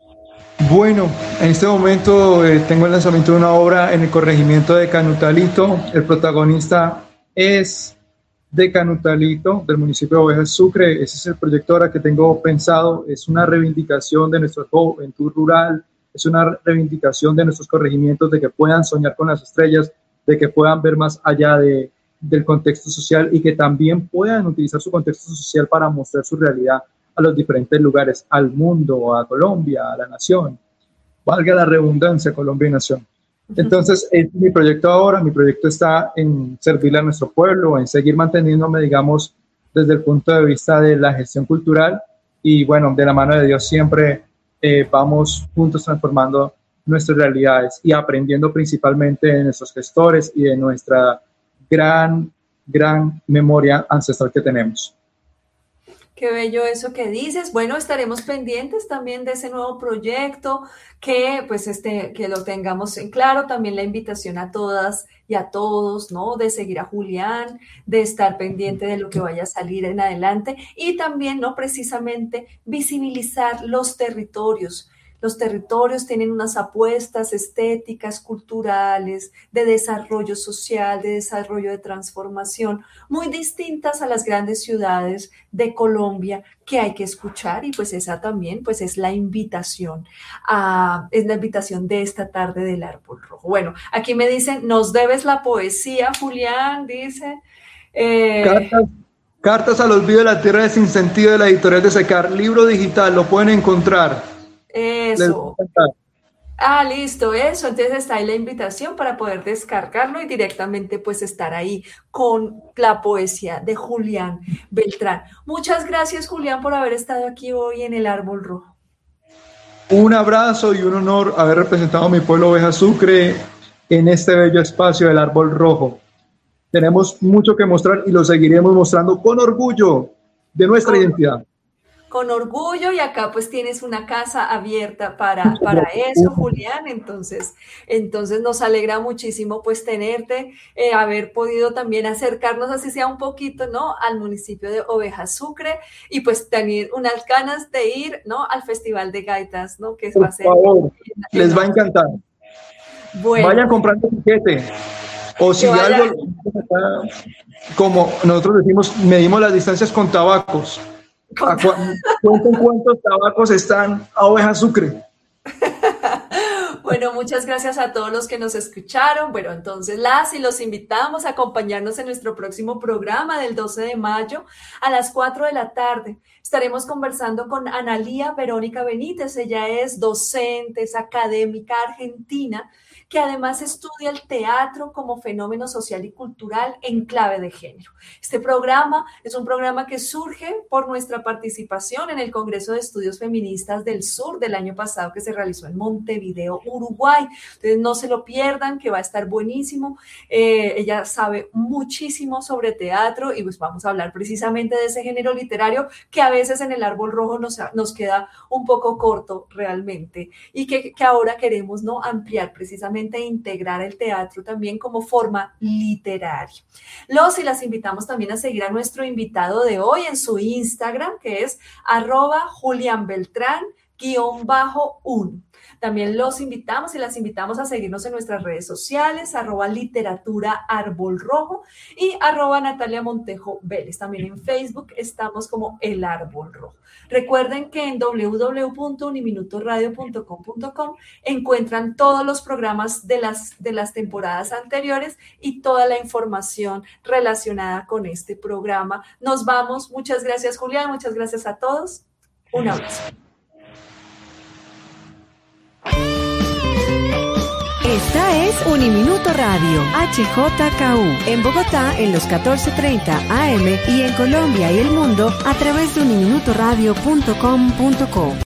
Bueno, en este momento eh, tengo el lanzamiento de una obra en el corregimiento de Canutalito. El protagonista es de Canutalito, del municipio de Oveja Sucre. Ese es el proyecto ahora que tengo pensado. Es una reivindicación de nuestra juventud rural, es una reivindicación de nuestros corregimientos, de que puedan soñar con las estrellas, de que puedan ver más allá de, del contexto social y que también puedan utilizar su contexto social para mostrar su realidad a los diferentes lugares, al mundo, a Colombia, a la nación. Valga la redundancia, Colombia y nación. Entonces, este es mi proyecto ahora. Mi proyecto está en servirle a nuestro pueblo, en seguir manteniéndome, digamos, desde el punto de vista de la gestión cultural y, bueno, de la mano de Dios siempre eh, vamos juntos transformando nuestras realidades y aprendiendo principalmente de nuestros gestores y de nuestra gran, gran memoria ancestral que tenemos. Qué bello eso que dices. Bueno, estaremos pendientes también de ese nuevo proyecto, que pues este, que lo tengamos en claro. También la invitación a todas y a todos, ¿no? De seguir a Julián, de estar pendiente de lo que vaya a salir en adelante y también, ¿no? Precisamente visibilizar los territorios. Los territorios tienen unas apuestas estéticas, culturales, de desarrollo social, de desarrollo de transformación, muy distintas a las grandes ciudades de Colombia que hay que escuchar y pues esa también pues es la invitación, a, es la invitación de esta tarde del Árbol Rojo. Bueno, aquí me dicen, nos debes la poesía, Julián, dice. Eh, Cartas, cartas al olvido de la tierra de Sinsentido de la editorial de Secar, libro digital, lo pueden encontrar. Eso. Ah, listo, eso. Entonces está ahí la invitación para poder descargarlo y directamente pues estar ahí con la poesía de Julián Beltrán. Muchas gracias, Julián, por haber estado aquí hoy en el Árbol Rojo. Un abrazo y un honor haber representado a mi pueblo Oveja Sucre en este bello espacio del Árbol Rojo. Tenemos mucho que mostrar y lo seguiremos mostrando con orgullo de nuestra con, identidad. Con orgullo, y acá pues tienes una casa abierta para, para eso, Julián. Entonces, entonces nos alegra muchísimo pues tenerte, eh, haber podido también acercarnos, así sea un poquito, ¿no? Al municipio de Oveja Sucre y pues tener unas ganas de ir, ¿no? Al Festival de Gaitas, ¿no? Que Por va a ser. favor, en, les va a encantar. Bueno. Vayan comprando tiquete. O si vaya... algo, como nosotros decimos, medimos las distancias con tabacos. ¿A cu cuántos, cuántos tabacos están a Oveja Sucre? Bueno, muchas gracias a todos los que nos escucharon. Bueno, entonces las y los invitamos a acompañarnos en nuestro próximo programa del doce de mayo a las cuatro de la tarde. Estaremos conversando con Analía Verónica Benítez. Ella es docente, es académica argentina, que además estudia el teatro como fenómeno social y cultural en clave de género. Este programa es un programa que surge por nuestra participación en el Congreso de Estudios Feministas del Sur del año pasado, que se realizó en Montevideo, Uruguay. Entonces no se lo pierdan, que va a estar buenísimo. Eh, ella sabe muchísimo sobre teatro y pues vamos a hablar precisamente de ese género literario que a veces en el Árbol Rojo nos, nos queda un poco corto realmente y que, que ahora queremos, ¿no?, ampliar precisamente e integrar el teatro también como forma literaria. Los y las invitamos también a seguir a nuestro invitado de hoy en su Instagram, que es arroba Julián Beltrán guión bajo un. También los invitamos y las invitamos a seguirnos en nuestras redes sociales, arroba literatura árbol rojo y arroba Natalia Montejo Vélez. También en Facebook estamos como El Árbol Rojo. Recuerden que en w w w punto uniminutoradio punto com punto co encuentran todos los programas de las, de las temporadas anteriores y toda la información relacionada con este programa. Nos vamos. Muchas gracias, Julián. Muchas gracias a todos. Un abrazo. Esta es Uniminuto Radio, H J K U, en Bogotá en los catorce treinta A M y en Colombia y el mundo a través de uniminutoradio punto com punto co.